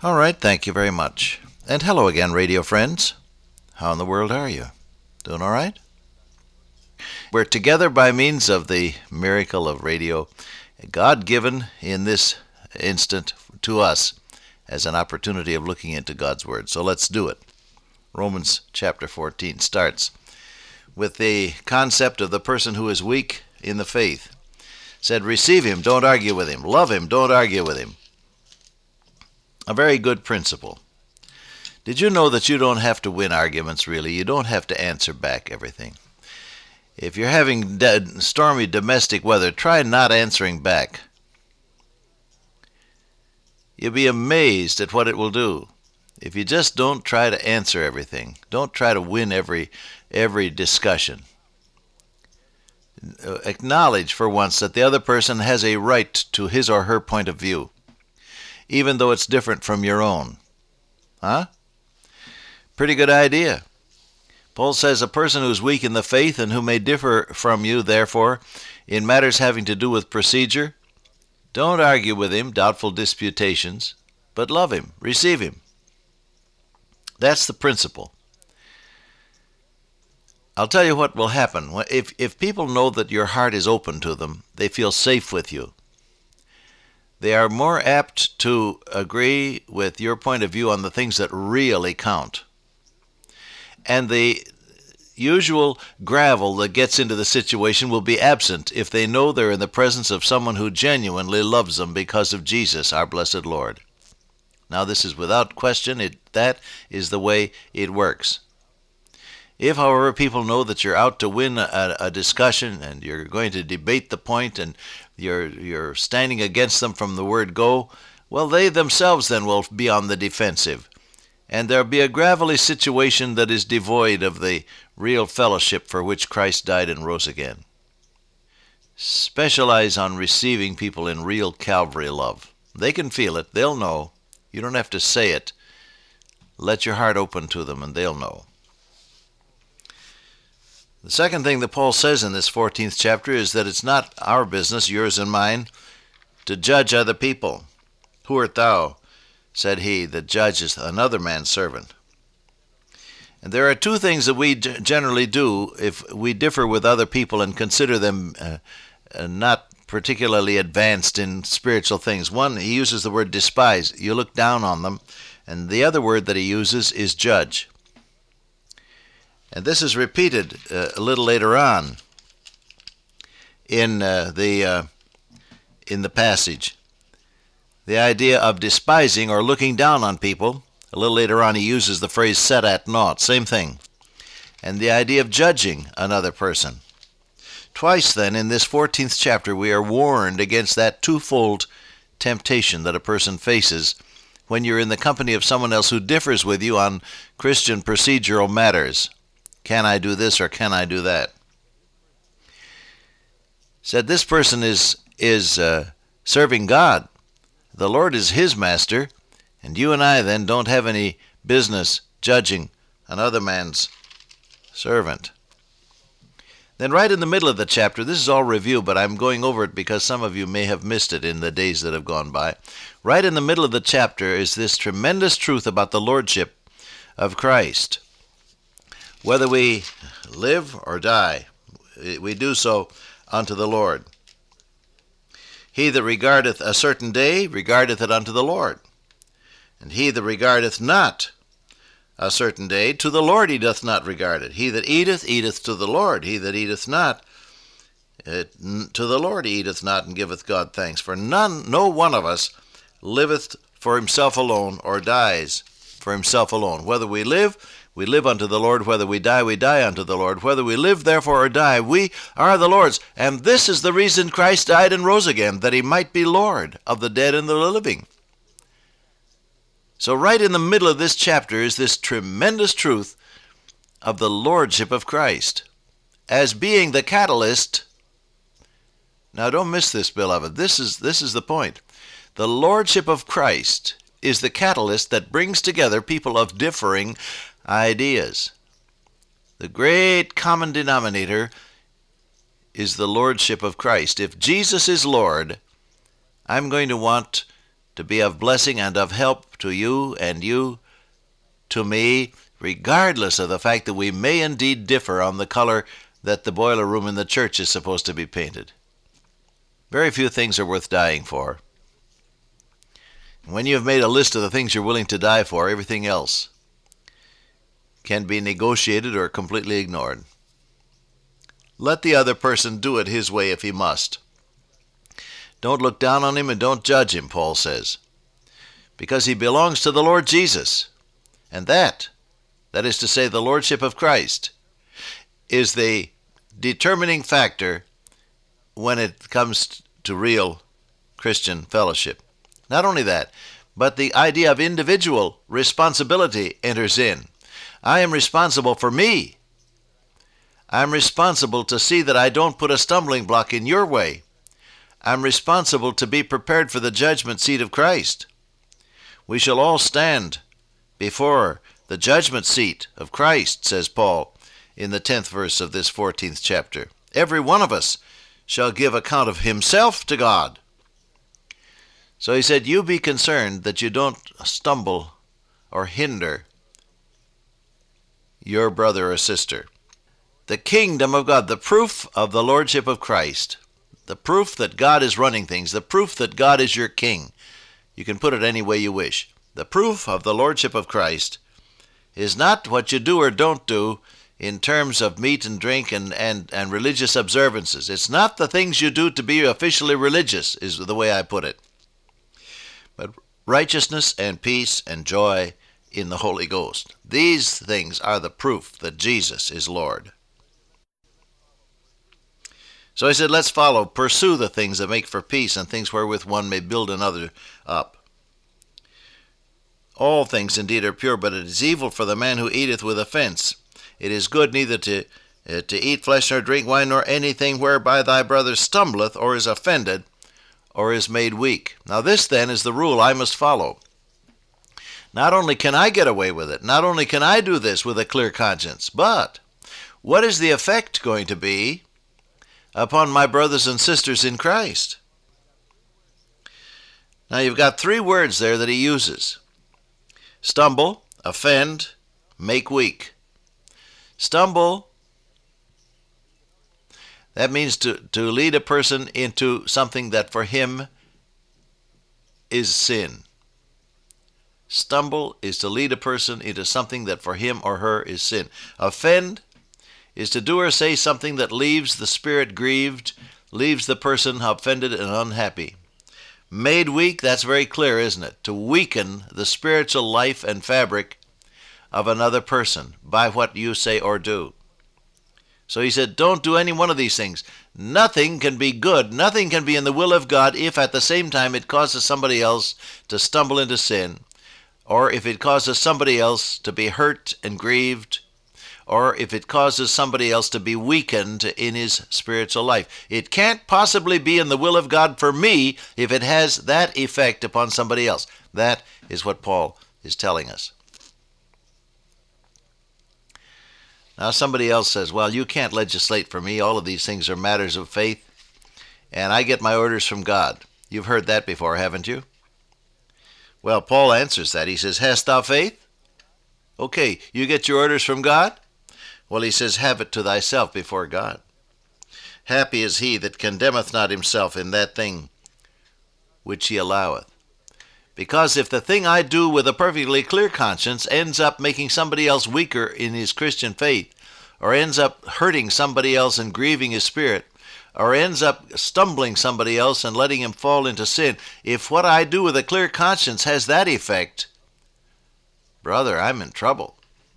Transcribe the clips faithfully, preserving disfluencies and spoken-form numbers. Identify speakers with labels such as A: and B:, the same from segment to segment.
A: All right, thank you very much. And hello again, radio friends. How in the world are you? Doing all right? We're together by means of the miracle of radio, God-given in this instant to us as an opportunity of looking into God's Word. So let's do it. Romans chapter fourteen starts with the concept of the person who is weak in the faith. Said, receive him, don't argue with him. Love him, don't argue with him. A very good principle. Did you know that you don't have to win arguments, really? You don't have to answer back everything. If you're having de- stormy domestic weather, try not answering back. You'll be amazed at what it will do. If you just don't try to answer everything, don't try to win every every discussion. Acknowledge for once that the other person has a right to his or her point of view, even though it's different from your own. Huh? Pretty good idea. Paul says a person who is weak in the faith and who may differ from you, therefore, in matters having to do with procedure, don't argue with him, doubtful disputations, but love him, receive him. That's the principle. I'll tell you what will happen. If, if people know that your heart is open to them, they feel safe with you. They are more apt to agree with your point of view on the things that really count. And the usual gravel that gets into the situation will be absent if they know they're in the presence of someone who genuinely loves them because of Jesus, our blessed Lord. Now, this is without question. It, that is the way it works. If, however, people know that you're out to win a, a discussion and you're going to debate the point and you're you're standing against them from the word go, well, they themselves then will be on the defensive. And there'll be a gravelly situation that is devoid of the real fellowship for which Christ died and rose again. Specialize on receiving people in real Calvary love. They can feel it. They'll know. You don't have to say it. Let your heart open to them and they'll know. The second thing that Paul says in this fourteenth chapter is that it's not our business, yours and mine, to judge other people. Who art thou, said he, that judgest another man's servant? And there are two things that we generally do if we differ with other people and consider them uh, uh, not particularly advanced in spiritual things. One, he uses the word despise. You look down on them. And the other word that he uses is judge. And this is repeated uh, a little later on in uh, the uh, in the passage. The idea of despising or looking down on people. A little later on he uses the phrase set at naught. Same thing. And the idea of judging another person. Twice then in this fourteenth chapter we are warned against that twofold temptation that a person faces when you're in the company of someone else who differs with you on Christian procedural matters. Can I do this or can I do that? Said this person is is uh, serving God. The Lord is his master, and you and I then don't have any business judging another man's servant. Then right in the middle of the chapter, this is all review, but I'm going over it because some of you may have missed it in the days that have gone by. Right in the middle of the chapter is this tremendous truth about the lordship of Christ. Whether we live or die, we do so unto the Lord. He that regardeth a certain day regardeth it unto the Lord. And he that regardeth not a certain day, to the Lord he doth not regard it. He that eateth, eateth to the Lord. He that eateth not, it, to the Lord he eateth not, and giveth God thanks. For none, no one of us liveth for himself alone, or dies for himself alone. Whether we live, we live unto the Lord. Whether we die, we die unto the Lord. Whether we live, therefore, or die, we are the Lord's. And this is the reason Christ died and rose again, that he might be Lord of the dead and the living. So right in the middle of this chapter is this tremendous truth of the lordship of Christ as being the catalyst. Now don't miss this, beloved. This is, this is the point. The lordship of Christ is the catalyst that brings together people of differing ideas. The great common denominator is the lordship of Christ. If Jesus is Lord, I'm going to want to be of blessing and of help to you and you to me, regardless of the fact that we may indeed differ on the color that the boiler room in the church is supposed to be painted. Very few things are worth dying for. When you have made a list of the things you're willing to die for, everything else can be negotiated or completely ignored. Let the other person do it his way if he must. Don't look down on him and don't judge him, Paul says, because he belongs to the Lord Jesus. And that, that is to say, the Lordship of Christ, is the determining factor when it comes to real Christian fellowship. Not only that, but the idea of individual responsibility enters in. I am responsible for me. I'm responsible to see that I don't put a stumbling block in your way. I'm responsible to be prepared for the judgment seat of Christ. We shall all stand before the judgment seat of Christ, says Paul in the tenth verse of this fourteenth chapter. Every one of us shall give account of himself to God. So he said, you be concerned that you don't stumble or hinder your brother or sister. The kingdom of God, the proof of the Lordship of Christ, the proof that God is running things, the proof that God is your king. You can put it any way you wish. The proof of the Lordship of Christ is not what you do or don't do in terms of meat and drink and, and, and religious observances. It's not the things you do to be officially religious, is the way I put it. But righteousness and peace and joy in the Holy Ghost. These things are the proof that Jesus is Lord. So he said, let's follow, pursue the things that make for peace and things wherewith one may build another up. All things indeed are pure, but it is evil for the man who eateth with offense. It is good neither to, uh, to eat flesh nor drink wine nor anything whereby thy brother stumbleth or is offended or is made weak. Now this then is the rule I must follow. Not only can I get away with it, not only can I do this with a clear conscience, but what is the effect going to be upon my brothers and sisters in Christ? Now you've got three words there that he uses. Stumble, offend, make weak. Stumble, that means to, to lead a person into something that for him is sin. Stumble is to lead a person into something that for him or her is sin. Offend is to do or say something that leaves the spirit grieved, leaves the person offended and unhappy. Made weak, that's very clear, isn't it? To weaken the spiritual life and fabric of another person by what you say or do. So he said, don't do any one of these things. Nothing can be good, nothing can be in the will of God if at the same time it causes somebody else to stumble into sin, or if it causes somebody else to be hurt and grieved, or if it causes somebody else to be weakened in his spiritual life. It can't possibly be in the will of God for me if it has that effect upon somebody else. That is what Paul is telling us. Now somebody else says, well, you can't legislate for me. All of these things are matters of faith, and I get my orders from God. You've heard that before, haven't you? Well, Paul answers that. He says, hast thou faith? Okay, you get your orders from God? Well, he says, have it to thyself before God. Happy is he that condemneth not himself in that thing which he alloweth. Because if the thing I do with a perfectly clear conscience ends up making somebody else weaker in his Christian faith, or ends up hurting somebody else and grieving his spirit, or ends up stumbling somebody else and letting him fall into sin, if what I do with a clear conscience has that effect, brother, I'm in trouble.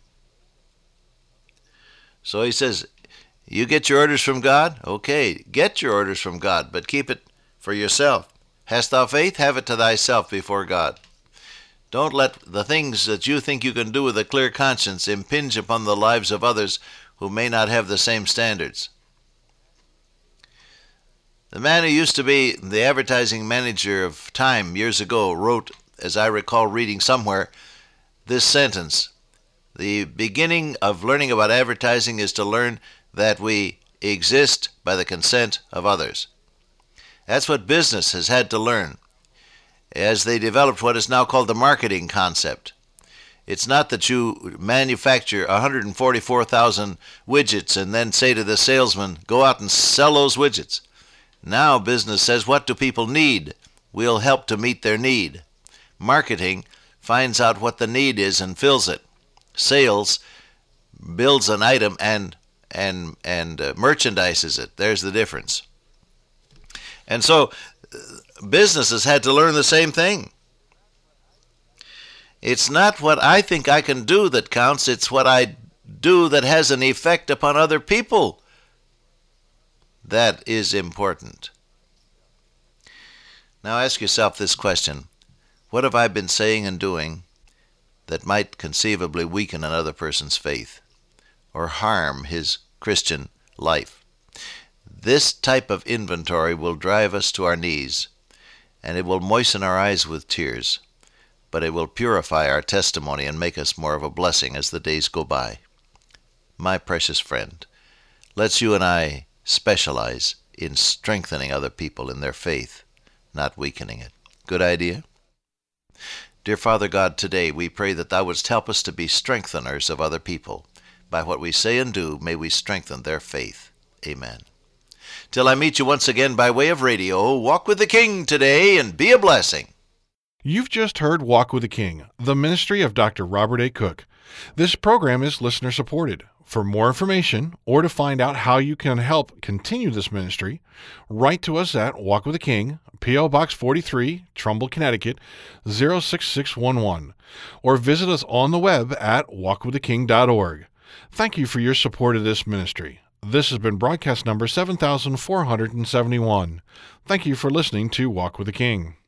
A: So he says, you get your orders from God? Okay, get your orders from God, but keep it for yourself. Hast thou faith? Have it to thyself before God. Don't let the things that you think you can do with a clear conscience impinge upon the lives of others who may not have the same standards. The man who used to be the advertising manager of Time years ago wrote, as I recall reading somewhere, this sentence: the beginning of learning about advertising is to learn that we exist by the consent of others. That's what business has had to learn. as they developed what is now called the marketing concept. It's not that you manufacture one hundred forty-four thousand widgets and then say to the salesman, go out and sell those widgets. Now business says, what do people need? We'll help to meet their need. Marketing finds out what the need is and fills it. Sales builds an item and and and uh, merchandises it. There's the difference. And so uh, businesses had to learn the same thing. It's not what I think I can do that counts, it's what I do that has an effect upon other people that is important. Now ask yourself this question. What have I been saying and doing that might conceivably weaken another person's faith or harm his Christian life? This type of inventory will drive us to our knees, and it will moisten our eyes with tears, but it will purify our testimony and make us more of a blessing as the days go by. My precious friend, let's you and I specialize in strengthening other people in their faith, not weakening it. Good idea? Dear Father God, today we pray that Thou wouldst help us to be strengtheners of other people. By what we say and do, may we strengthen their faith. Amen. Till I meet you once again by way of radio, walk with the King today and be a blessing.
B: You've just heard Walk with the King, the ministry of Doctor Robert A. Cook. This program is listener-supported. For more information, or to find out how you can help continue this ministry, write to us at Walk with the King, P O. Box forty-three, Trumbull, Connecticut, zero six six one one, or visit us on the web at walk with the king dot org. Thank you for your support of this ministry. This has been broadcast number seven thousand four hundred seventy-one. Thank you for listening to Walk with the King.